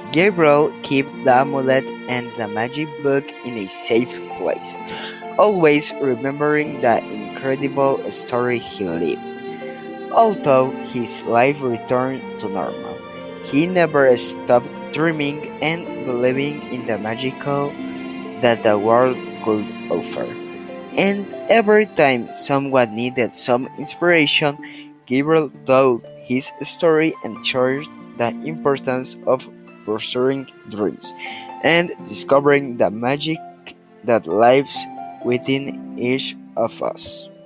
Gabriel kept the amulet and the magic book in a safe place, always remembering the incredible story he lived. Although his life returned to normal, he never stopped dreaming and believing in the magical that the world could offer. And every time someone needed some inspiration, Gabriel told his story and shared the importance of pursuing dreams and discovering the magic that lives within each of us.